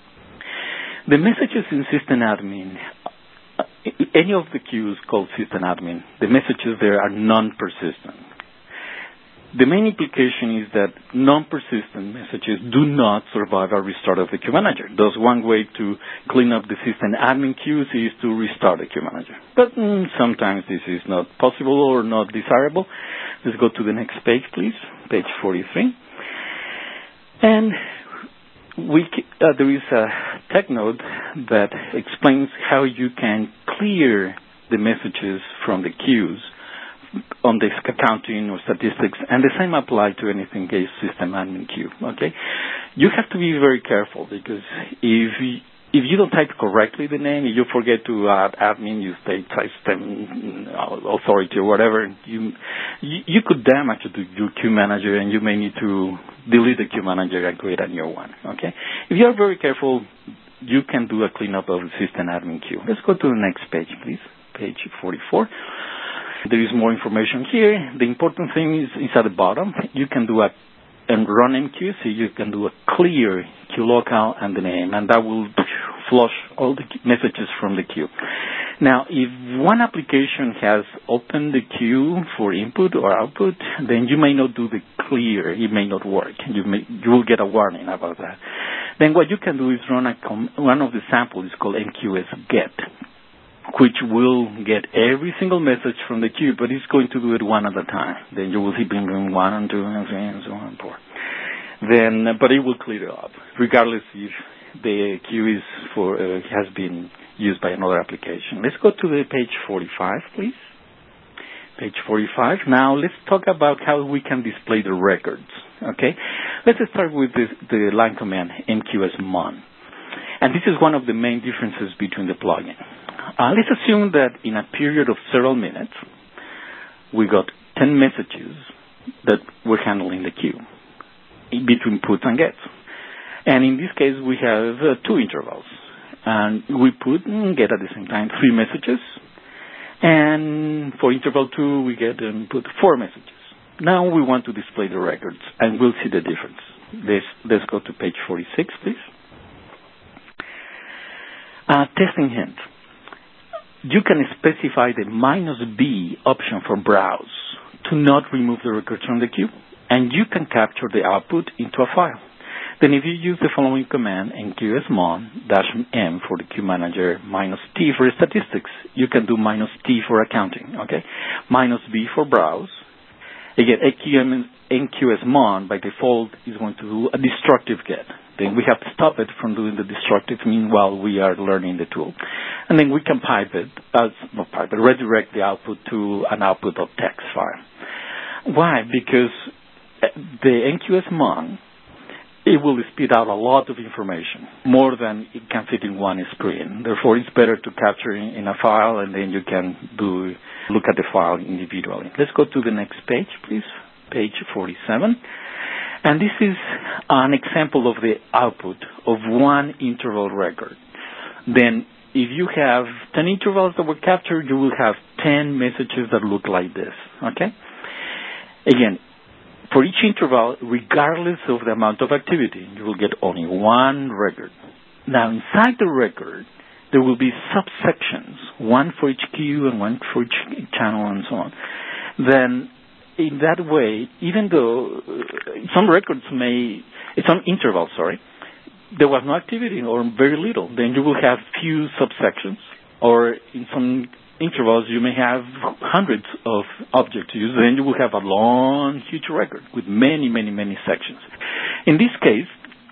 [SPEAKER 2] The messages in System Admin, any of the queues called System Admin, the messages there are non-persistent. The main implication is that non-persistent messages do not survive a restart of the queue manager. Thus, one way to clean up the system admin queues is to restart the queue manager. But mm, sometimes this is not possible or not desirable. Let's go to the next page, please, page forty-three. And we, uh, there is a tech note that explains how you can clear the messages from the queues on the accounting or statistics, and the same apply to anything case system admin queue. Okay, you have to be very careful, because if if you don't type correctly the name, if you forget to add admin, you say system authority or whatever, you, you you could damage the, your queue manager, and you may need to delete the queue manager and create a new one. Okay. If you are very careful, you can do a cleanup of the system admin queue. Let's go to the next page, please. Page forty-four. There is more information here. The important thing is, is at the bottom. You can do a and run M Q, so you can do a clear queue locale and the name, and that will flush all the messages from the queue. Now, if one application has opened the queue for input or output, then you may not do the clear. It may not work. You may you will get a warning about that. Then what you can do is run a com- one of the samples is called M Q S get, which will get every single message from the queue, but it's going to do it one at a time. Then you will see bing, bing, one and two and three and so on and four. Then, uh, but it will clear it up, regardless if the queue is for uh, has been used by another application. Let's go to the page forty-five, please. Page forty-five. Now let's talk about how we can display the records. Okay, let's start with the, the line command M Q S mon, and this is one of the main differences between the plugin. Uh, let's assume that in a period of several minutes, we got ten messages that we're handling the queue in between puts and gets. And in this case, we have uh, two intervals. And we put and get at the same time three messages. And for interval two, we get and put four messages. Now we want to display the records, and we'll see the difference. Let's, let's go to page forty-six, please. Uh, testing hint. You can specify the minus B option for browse to not remove the records from the queue, and you can capture the output into a file. Then if you use the following command, M Q S mon dash M for the queue manager, minus T for statistics, you can do minus T for accounting, okay? Minus B for browse. Again, M Q S mon by default is going to do a destructive get. Then we have to stop it from doing the destructive meanwhile we are learning the tool. And then we can pipe it, as, not pipe it, redirect the output to an output of text file. Why? Because the M Q S mon, it will spit out a lot of information, more than it can fit in one screen. Therefore, it's better to capture in, in a file, and then you can do look at the file individually. Let's go to the next page, please, page forty-seven. And this is an example of the output of one interval record. Then, if you have ten intervals that were captured, you will have ten messages that look like this, okay? Again, for each interval, regardless of the amount of activity, you will get only one record. Now, inside the record, there will be subsections, one for each queue and one for each channel and so on. Then, in that way, even though some records may, some intervals, sorry, there was no activity or very little, then you will have few subsections, or in some intervals you may have hundreds of objects to use, then you will have a long, huge record with many, many, many sections. In this case,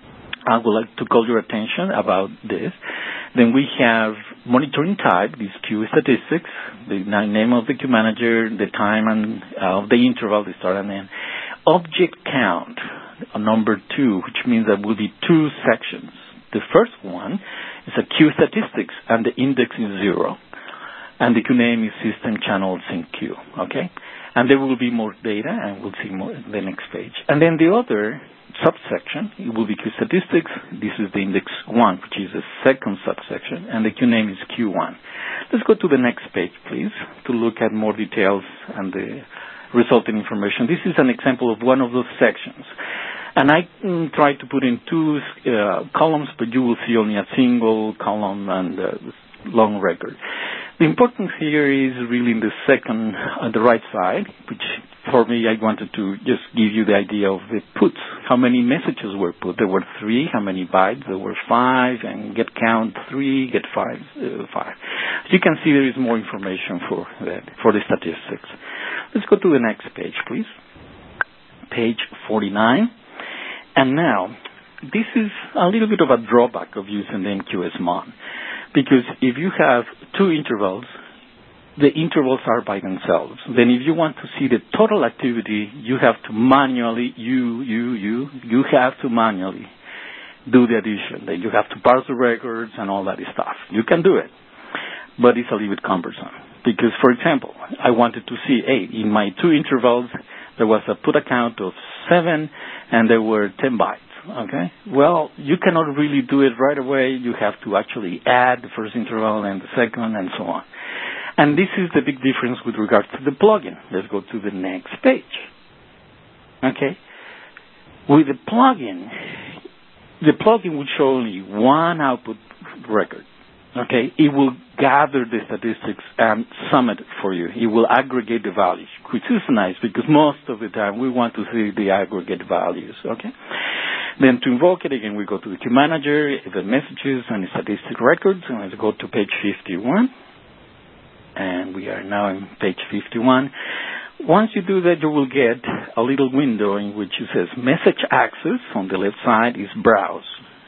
[SPEAKER 2] I would like to call your attention about this. Then we have monitoring type, this queue statistics, the name of the queue manager, the time and uh, the interval, the start and end. Object count, uh, number two, which means there will be two sections. The first one is a queue statistics, and the index is zero. And the queue name is system channel sync queue, okay? And there will be more data, and we'll see more in the next page. And then the other subsection, it will be queue statistics. This is the index one, which is the second subsection, and the queue name is Q one. Let's go to the next page, please, to look at more details and the resulting information. This is an example of one of those sections. And I mm, tried to put in two uh, columns, but you will see only a single column and uh, long record. The importance here is really in the second, on the right side, which for me, I wanted to just give you the idea of the puts. How many messages were put? There were three. How many bytes? There were five. And get count three, get five, uh, five. As you can see, there is more information for that, for the statistics. Let's go to the next page, please. Page forty-nine. And now, this is a little bit of a drawback of using the M Q S mon. Because if you have two intervals, the intervals are by themselves. Then if you want to see the total activity, you have to manually, you, you, you, you have to manually do the addition. Then you have to parse the records and all that stuff. You can do it, but it's a little bit cumbersome. Because, for example, I wanted to see, hey, in my two intervals, there was a put account of seven, and there were ten bytes. Okay? Well, you cannot really do it right away. You have to actually add the first interval and the second, and so on. And this is the big difference with regards to the plugin. Let's go to the next page. Okay? With the plugin, the plugin will show only one output record. Okay? It will gather the statistics and sum it for you. It will aggregate the values, which is nice because most of the time we want to see the aggregate values. Okay? Then to invoke it again, we go to the queue manager, the messages, and the statistic records. And let's go to page fifty-one. And we are now in page fifty-one. Once you do that, you will get a little window in which it says message access. On the left side is browse.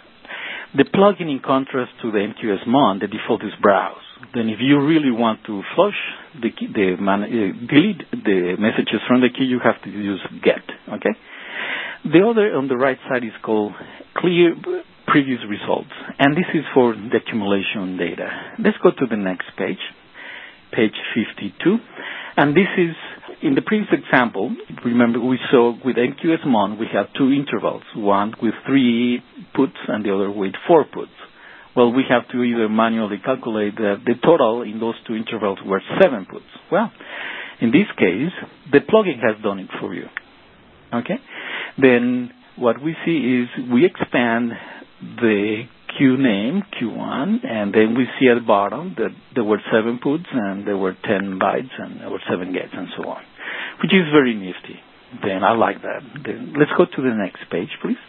[SPEAKER 2] The plugin, in contrast to the M Q S Mon, the default is browse. Then if you really want to flush the, key, the man, uh, delete the messages from the queue, you have to use get. Okay. The other on the right side is called clear previous results, and this is for the accumulation data. Let's go to the next page, page fifty-two, and this is in the previous example. Remember, we saw with M Q S Mon we have two intervals, one with three puts and the other with four puts. Well, we have to either manually calculate that the total in those two intervals were seven puts. Well, in this case, the plugin has done it for you. Okay? Then what we see is we expand the queue name, Q one, and then we see at the bottom that there were seven puts and there were ten bytes and there were seven gets and so on, which is very nifty. Then I like that. Then let's go to the next page, please.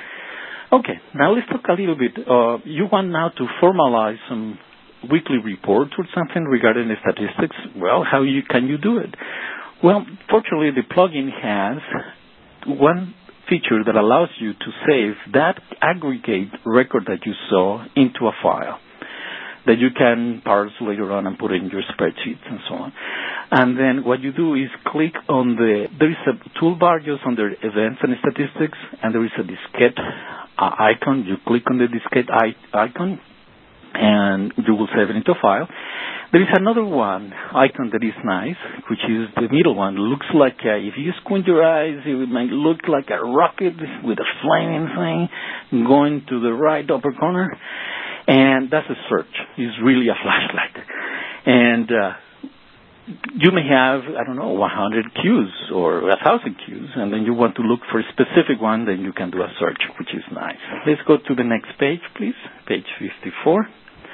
[SPEAKER 2] Okay, now let's talk a little bit. Uh, you want now to formalize some weekly reports or something regarding the statistics. Well, how you, can you do it? Well, fortunately, the plugin has one feature that allows you to save that aggregate record that you saw into a file that you can parse later on and put in your spreadsheets and so on. And then what you do is click on the, there is a toolbar just under events and statistics, and there is a diskette uh, icon. You click on the diskette I- icon, and you will save it into a file. There is another one icon that is nice, which is the middle one. It looks like, a, if you squint your eyes, it might look like a rocket with a flaming thing going to the right upper corner. And that's a search. It's really a flashlight. And uh, you may have, I don't know, one hundred queues or one thousand queues, and then you want to look for a specific one, then you can do a search, which is nice. Let's go to the next page, please, page fifty-four.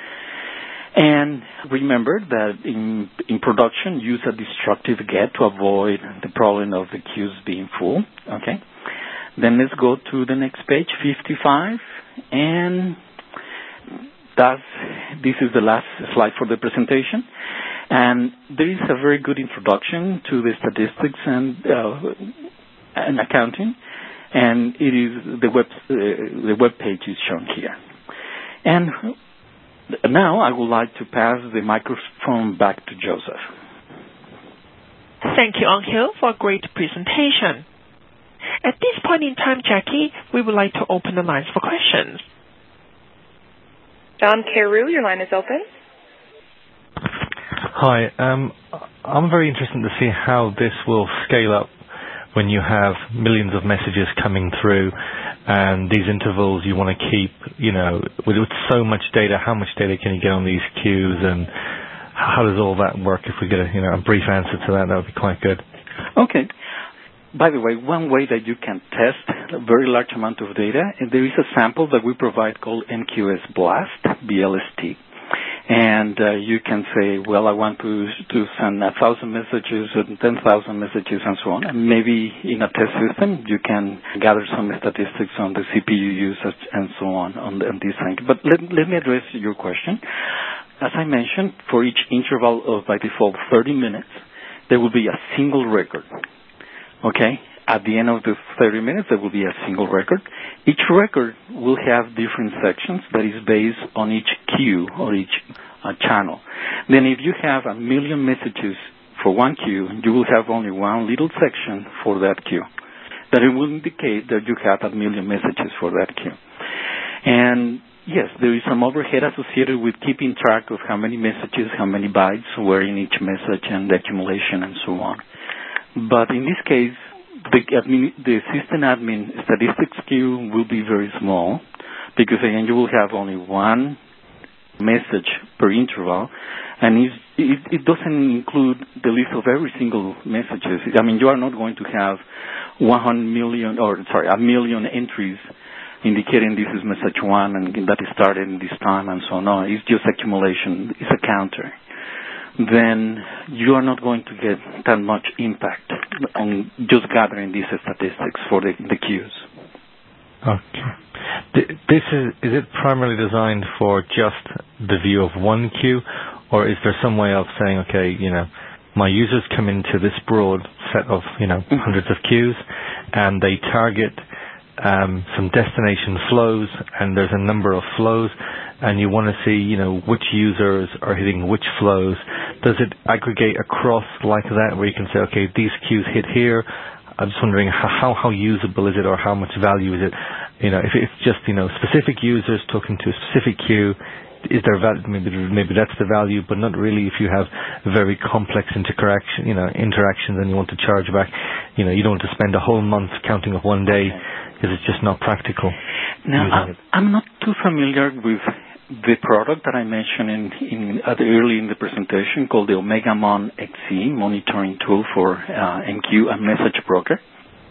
[SPEAKER 2] And remember that in, in production, use a destructive get to avoid the problem of the queues being full. Okay. Then let's go to the next page, fifty-five. And that's, this is the last slide for the presentation. And there is a very good introduction to the statistics and, uh, and accounting. And it is the web, uh, the web page is shown here. And now I would like to pass the microphone back to Joseph.
[SPEAKER 1] Thank you, Angel, for a great presentation. At this point in time, Jackie, we would like to open the lines for questions.
[SPEAKER 3] Don Carew, your line is open.
[SPEAKER 4] Hi. Um, I'm very interested to see how this will scale up when you have millions of messages coming through and these intervals you want to keep, you know, with, with so much data, how much data can you get on these queues, and how does all that work? If we get a, you know, a brief answer to that, that would be quite good.
[SPEAKER 2] Okay. By the way, one way that you can test a very large amount of data, and there is a sample that we provide called M Q S Blast, B L S T. And uh, you can say, well, I want to to send a thousand messages and ten thousand messages and so on. And maybe in a test system, you can gather some statistics on the C P U usage and so on on, on this thing. But let, let me address your question. As I mentioned, for each interval of, by default, thirty minutes, there will be a single record. Okay? At the end of the thirty minutes, there will be a single record. Each record will have different sections that is based on each queue or each uh, channel. Then if you have a million messages for one queue, you will have only one little section for that queue. That it will indicate that you have a million messages for that queue. And yes, there is some overhead associated with keeping track of how many messages, how many bytes were in each message, and the accumulation and so on. But in this case, the, admin, the system admin statistics queue will be very small because, again, you will have only one message per interval, and it, it, it doesn't include the list of every single messages. I mean, you are not going to have one hundred million, or sorry, a million entries indicating this is message one and that it started in this time and so on. No, it's just accumulation. It's a counter. Then you are not going to get that much impact on just gathering these statistics for the, the queues.
[SPEAKER 4] Okay. This is, is it primarily designed for just the view of one queue, or is there some way of saying, okay, you know, my users come into this broad set of, you know, mm-hmm. hundreds of queues, and they target um, some destination flows, and there's a number of flows, and you want to see, you know, which users are hitting which flows. Does it aggregate across like that, where you can say, okay, these queues hit here? I'm just wondering how, how usable is it, or how much value is it? You know, if it's just, you know, specific users talking to a specific queue, is there value? Maybe maybe that's the value, but not really if you have very complex interaction, you know, interactions, and you want to charge back. You know, you don't want to spend a whole month counting of one day because it's just not practical.
[SPEAKER 2] Now, I, I'm not too familiar with the product that I mentioned in, in uh, early in the presentation called the OmegaMon X E monitoring tool for uh, M Q and Message Broker.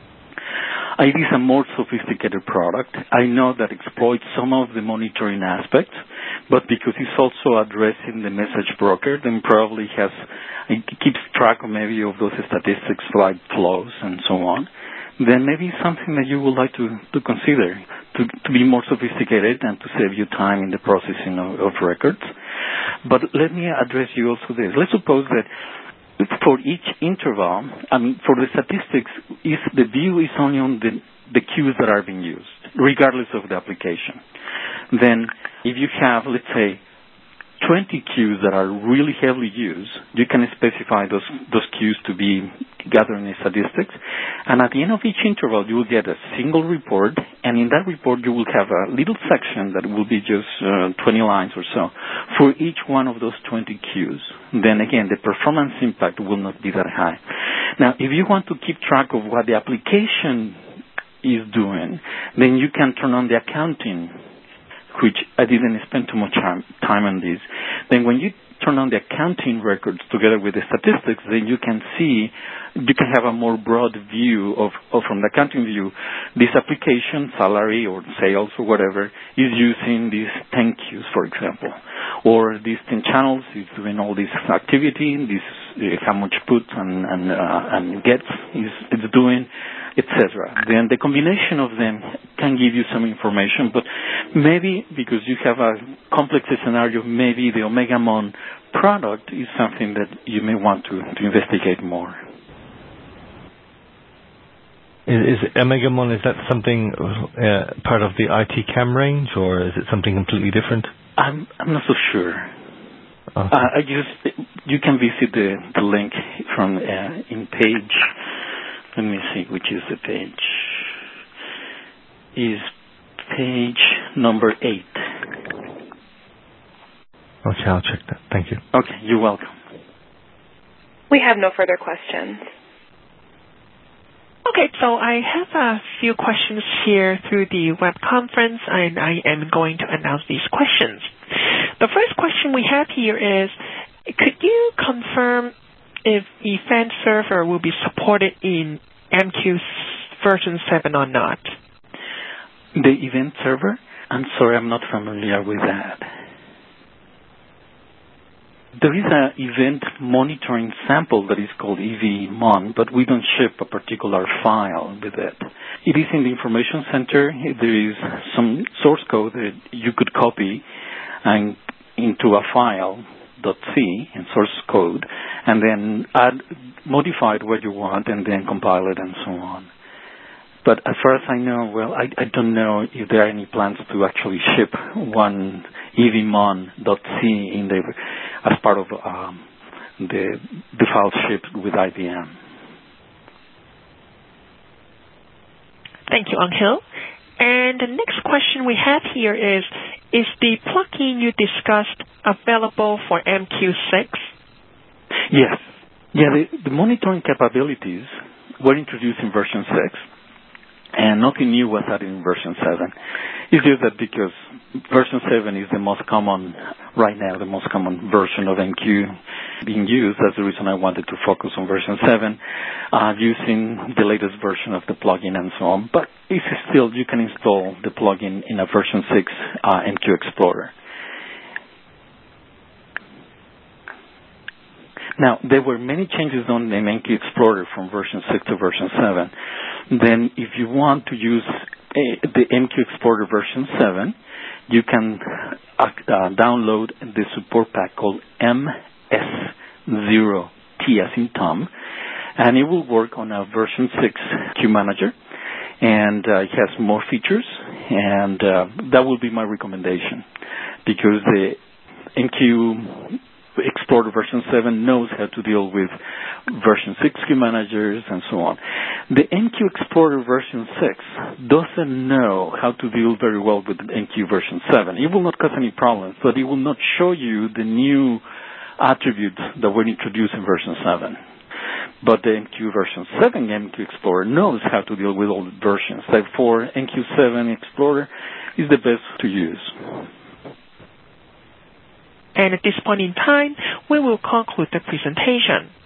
[SPEAKER 2] It is a more sophisticated product. I know that exploits some of the monitoring aspects, but because it's also addressing the message broker, then probably has it keeps track of maybe of those statistics like flows and so on. Then maybe something that you would like to, to consider to, to be more sophisticated and to save you time in the processing of, of records. But let me address you also this. Let's suppose that for each interval, I mean, for the statistics, if the view is only on the, the queues that are being used, regardless of the application. Then if you have, let's say, twenty queues that are really heavily used, you can specify those those queues to be gathering the statistics. And at the end of each interval, you will get a single report, and in that report, you will have a little section that will be just uh, twenty lines or so for each one of those twenty queues. Then again, the performance impact will not be that high. Now, if you want to keep track of what the application is doing, then you can turn on the accounting, which I didn't spend too much time on this. Then when you turn on the accounting records together with the statistics, then you can see, you can have a more broad view of, of from the accounting view, this application, salary or sales or whatever, is using these ten queues, for example. Or these ten channels is doing all this activity, this uh, how much put and, and, uh, and gets is it's doing, et cetera. Then the combination of them can give you some information, but maybe because you have a complex scenario, maybe the OmegaMon product is something that you may want to, to investigate more.
[SPEAKER 4] Is, is OmegaMon, is that something uh, part of the I T C A M range, or is it something completely different?
[SPEAKER 2] I'm I'm not so sure.
[SPEAKER 4] Okay.
[SPEAKER 2] Uh, I just you can visit the, the link from uh, in page. Let me see which is the page. Is page number eight.
[SPEAKER 4] Okay, I'll check that. Thank you.
[SPEAKER 2] Okay, you're welcome.
[SPEAKER 3] We have no further questions.
[SPEAKER 1] Okay, so I have a few questions here through the web conference, and I am going to announce these questions. The first question we have here is, could you confirm if Event Server will be supported in M Q version seven or not?
[SPEAKER 2] The Event Server? I'm sorry, I'm not familiar with that. There is an event monitoring sample that is called E V Mon, but we don't ship a particular file with it. It is in the information center. There is some source code that you could copy and into a file .c in source code, and then add, modify it what you want, and then compile it and so on. But as far as I know, well, I, I don't know if there are any plans to actually ship one E V Mon .c in the as part of um, the the file shipped with I B M.
[SPEAKER 1] Thank you, Angel. And the next question we have here is, is the plugin you discussed available for M Q six?
[SPEAKER 2] Yes. Yeah, the, the monitoring capabilities were introduced in version six, and nothing new was added in version seven. It's just that because version seven is the most common, right now, the most common version of M Q being used, that's the reason I wanted to focus on version seven, uh, using the latest version of the plugin and so on. But it's still, you can install the plugin in a version six uh, M Q Explorer. Now, there were many changes on the M Q Explorer from version six to version seven. Then, if you want to use a, the M Q Explorer version seven, you can uh, uh, download the support pack called M S zero T as in Tom, and it will work on a version six Q Manager, and uh, it has more features, and uh, that will be my recommendation, because the M Q Explorer version seven knows how to deal with version six Q managers and so on. The M Q Explorer version six doesn't know how to deal very well with M Q version seven. It will not cause any problems, but it will not show you the new attributes that were introduced in version seven. But the M Q version seven M Q Explorer knows how to deal with all the versions. Therefore, M Q seven Explorer is the best to use.
[SPEAKER 1] And at this point in time, we will conclude the presentation.